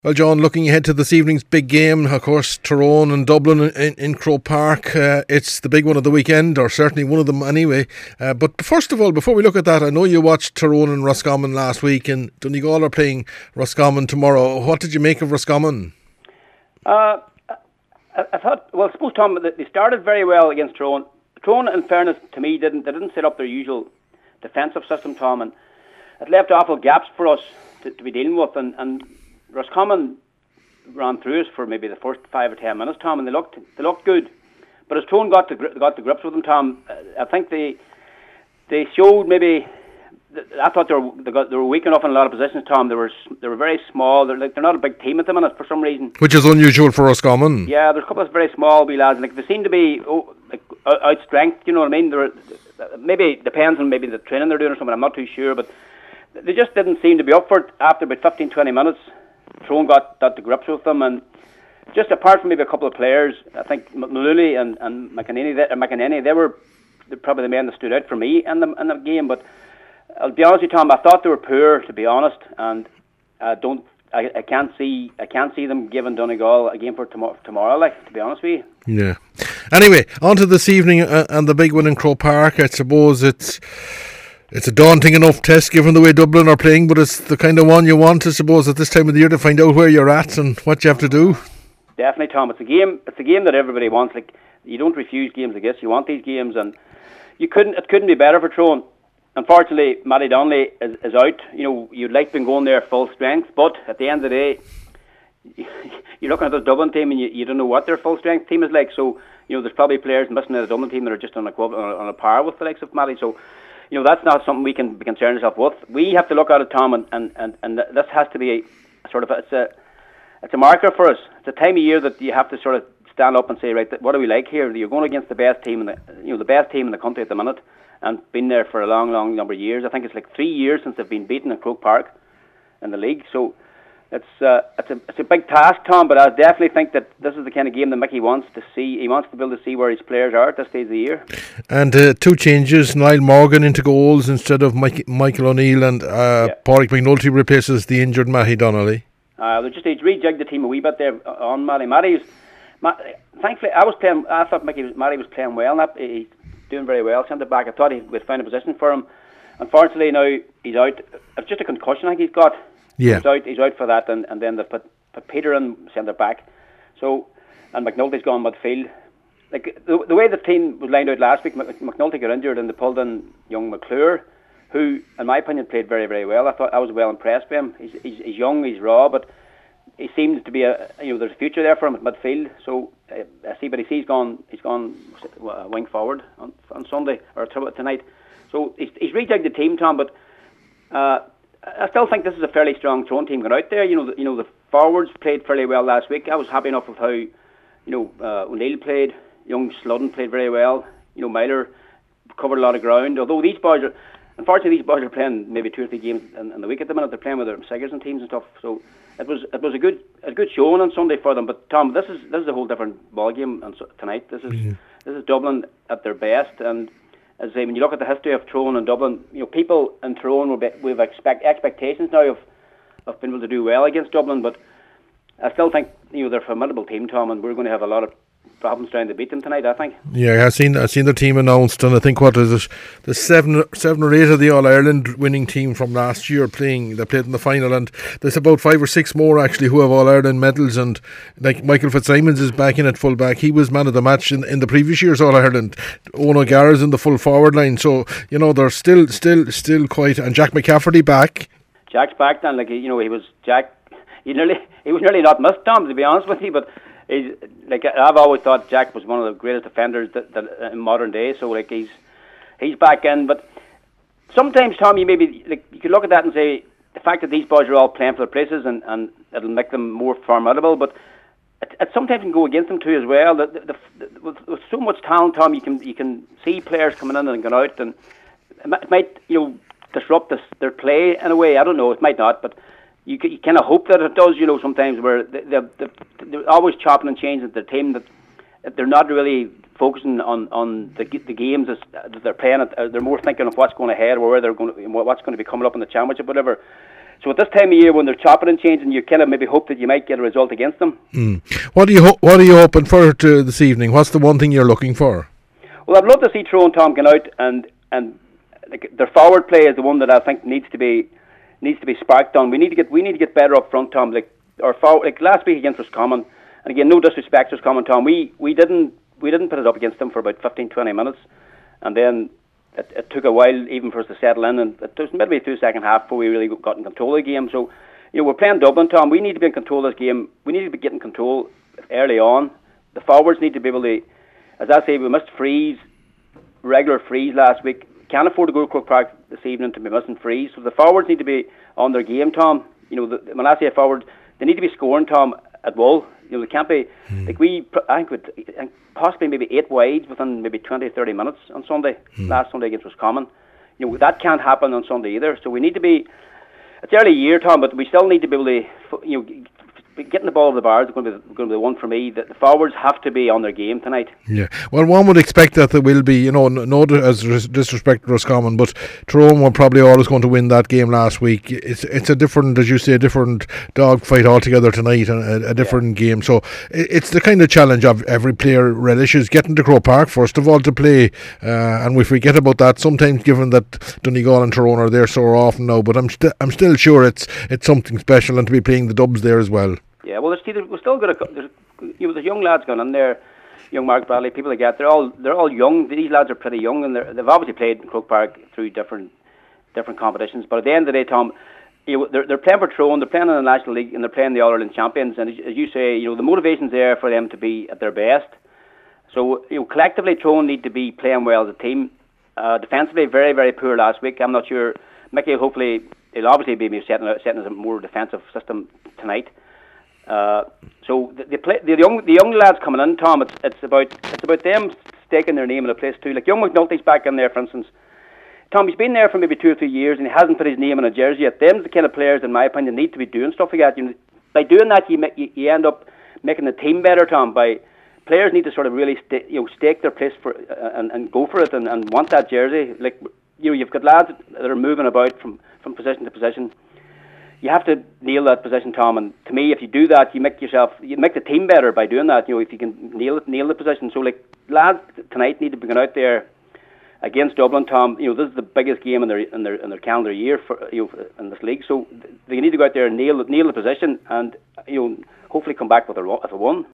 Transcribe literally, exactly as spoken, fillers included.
Well, John, looking ahead to this evening's big game, of course, Tyrone and Dublin in, in Croke Park. Uh, it's the big one of the weekend, or certainly one of them anyway. Uh, but first of all, before we look at that, I know you watched Tyrone and Roscommon last week, and Donegal are playing Roscommon tomorrow. What did you make of Roscommon? Uh, I, I thought, well, I suppose, Tom, that they started very well against Tyrone. Tyrone, in fairness to me, didn't they didn't set up their usual defensive system, Tom, and it left awful gaps for us to, to be dealing with, and, and Roscommon ran through us for maybe the first five or ten minutes, Tom, and they looked they looked good. But as Tyrone got to got the grips with them, Tom, I think they they showed maybe. I thought they were they, got, they were weak enough in a lot of positions, Tom. They were they were very small. They're like they're not a big team at the minute for some reason, which is unusual for Roscommon. Yeah, there's a couple of very small wee lads, and like they seem to be oh, like out strength. You know what I mean? They're, maybe it depends on maybe the training they're doing or something. I'm not too sure, but they just didn't seem to be up for it after about fifteen, twenty minutes. Tyrone got, got the grips with them, and just apart from maybe a couple of players, I think Maluli and, and McEnany, they, McEnany, they were probably the men that stood out for me in the in the game. But I'll be honest with you, Tom, I thought they were poor, to be honest, and I don't, I, I can't see, I can't see them giving Donegal a game for tomorrow. Tomorrow, like, to be honest with you. Yeah. Anyway, on to this evening uh, and the big one in Croke Park. I suppose it's. It's a daunting enough test given the way Dublin are playing, but it's the kind of one you want, I suppose, at this time of the year to find out where you're at and what you have to do. Definitely, Tom. It's a game. It's a game that everybody wants. Like, you don't refuse games like this. You want these games, and you couldn't. It couldn't be better for Tyrone. Unfortunately, Matty Donnelly is, is out. You know, you'd like them going there full strength, but at the end of the day, you're looking at the Dublin team, and you, you don't know what their full strength team is like. So, you know, there's probably players missing in the Dublin team that are just on a on a, on a par with the likes of Matty. So, you know, that's not something we can be concerned ourselves with. We have to look at it, Tom, and, and, and, and this has to be a, sort of a, it's a it's a marker for us. It's a time of year that you have to sort of stand up and say, right, what do we like here? You're going against the best team in the you know the best team in the country at the minute, and been there for a long, long number of years. I think it's like three years since they've been beaten in Croke Park in the league. So it's uh, it's a it's a big task, Tom. But I definitely think that this is the kind of game that Mickey wants to see. He wants to be able to see where his players are at this stage of the year. And uh, two changes: Niall Morgan into goals instead of Mike, Michael O'Neill, and uh, yeah. Pádraig McNulty replaces the injured Matty Donnelly. Uh, they just they rejigged the team a wee bit there on Matty. Matty's, Matt, thankfully, I was playing. I thought Mickey was, Matty was playing well. Not, he's doing very well. Centre back. I thought he would find a position for him. Unfortunately, now he's out. It's just a concussion I think he's got. Yeah. He's out. He's out for that, and, and then they put, put Peter in centre back. So, and McNulty's gone midfield. Like the, the way the team was lined out last week, McNulty got injured, and they pulled in young McClure, who, in my opinion, played very, very well. I thought I was well impressed by him. He's, he's, he's young, he's raw, but he seems to be a you know there's a future there for him at midfield. So uh, I see, but he he's gone he's gone uh, wing forward on, on Sunday or t- tonight. So he's he's rejigged the team, Tom, but. Uh, I still think this is a fairly strong Tyrone team going out there. You know, the, you know the forwards played fairly well last week. I was happy enough with how, you know, uh, O'Neill played. Young Sludden played very well. You know, Myler covered a lot of ground. Although these boys are, unfortunately, these boys are playing maybe two or three games in, in the week at the minute. They're playing with their Siggers and teams and stuff. So it was it was a good a good showing on Sunday for them. But Tom, this is this is a whole different ball game on, tonight. This is mm-hmm. this is Dublin at their best. And as I say, when you look at the history of Tyrone and Dublin, you know, people in Tyrone will be, we've expect expectations now of of being able to do well against Dublin, but I still think you know they're a formidable team, Tom, and we're going to have a lot of problems trying to beat them tonight, I think. Yeah, I've seen I've seen their team announced, and I think what is it, the seven seven or eight of the All Ireland winning team from last year playing. They played in the final, and there's about five or six more actually who have All Ireland medals. And like Michael Fitzsimons is back in at full back. He was man of the match in, in the previous year's All Ireland. Owen O'Gara's in the full forward line, so you know they're still still still quite. And Jack McCafferty back. Jack's back, then, like you know he was Jack. He nearly he was nearly not missed, Tom, to be honest with you, but. He's, like I've always thought Jack was one of the greatest defenders that, that in modern day. So like he's he's back in, but sometimes, Tom, you maybe like you could look at that and say the fact that these boys are all playing for their places and, and it'll make them more formidable. But it, it sometimes can go against them too as well. The, the, the, the, with, with so much talent, Tom, you can you can see players coming in and going out, and it might you know disrupt this, their play in a way. I don't know, it might not, but. You, you kind of hope that it does, you know, sometimes where they, they, they, they're always chopping and changing at their team, that, that they're not really focusing on, on the the games as, that they're playing. They're more thinking of what's going ahead or where they're going to, what's going to be coming up in the championship, whatever. So at this time of year, when they're chopping and changing, you kind of maybe hope that you might get a result against them. Mm. What are you ho- What are you hoping for to this evening? What's the one thing you're looking for? Well, I'd love to see Tyrone Tom get out, and and like, their forward play is the one that I think needs to be needs to be sparked on. We need to get we need to get better up front, Tom. Like our forward, like last week against Roscommon, and again, no disrespect to Roscommon, Tom. We we didn't we didn't put it up against them for about fifteen, twenty minutes, and then It, it took a while even for us to settle in, and it was midway through the second half before we really got in control of the game. So, you know, we're playing Dublin, Tom. We need to be in control of this game. We need to be getting control early on. The forwards need to be able to, as I say, we missed frees, regular frees last week. Can't afford to go to Croke Park this evening to be missing frees. So the forwards need to be on their game, Tom. You know, the, when I say forwards, they need to be scoring, Tom, at will. You know, they can't be, mm. like we, I think, with, possibly maybe eight wides within maybe twenty, thirty minutes on Sunday, mm. last Sunday against Roscommon. You know, that can't happen on Sunday either. So we need to be, it's early year, Tom, but we still need to be able to, you know, getting the ball of the bars is going to be, going to be the one for me. That the forwards have to be on their game tonight. Yeah, well, one would expect that there will be, you know, no as disrespect to Roscommon, but Tyrone were probably always going to win that game last week. It's it's a different, as you say, a different dogfight altogether tonight, and a, a different yeah. game. So it's the kind of challenge of every player relishes, getting to Croke Park first of all to play, uh, and we forget about that sometimes, given that Donegal and Tyrone are there so often now. But I'm still I'm still sure it's it's something special, and to be playing the Dubs there as well. Yeah, well, there's, we're still got to, you know, there's young lads going in there, young Mark Bradley, people like that. They're all they're all young. These lads are pretty young, and they've obviously played in Croke Park through different different competitions. But at the end of the day, Tom, you know, they're they're playing for Tyrone, they're playing in the National League, and they're playing the All Ireland champions. And as, as you say, you know, the motivation's there for them to be at their best. So, you know, collectively, Tyrone need to be playing well as a team. Uh, defensively, very very poor last week. I'm not sure. Mickey, hopefully, he'll obviously be setting setting a more defensive system tonight. Uh, so the, the, play, the young the young lads coming in, Tom, it's it's about it's about them staking their name in a place too. Like young McNulty's back in there, for instance. Tom, he's been there for maybe two or three years and he hasn't put his name in a jersey yet. Them's the kind of players, in my opinion, need to be doing stuff like that. You know, by doing that, you, make, you you end up making the team better, Tom. By players need to sort of really sta- you know stake their place for uh, and, and go for it and, and want that jersey. Like you know, you've got lads that are moving about from, from position to position. You have to nail that position, Tom. And to me, if you do that, you make yourself, you make the team better by doing that. You know, if you can nail it, nail the position. So, like lads tonight need to be going out there against Dublin, Tom. You know, this is the biggest game in their in their in their calendar year for you know in this league. So they need to go out there and nail nail the position, and you know, hopefully come back with a with a win.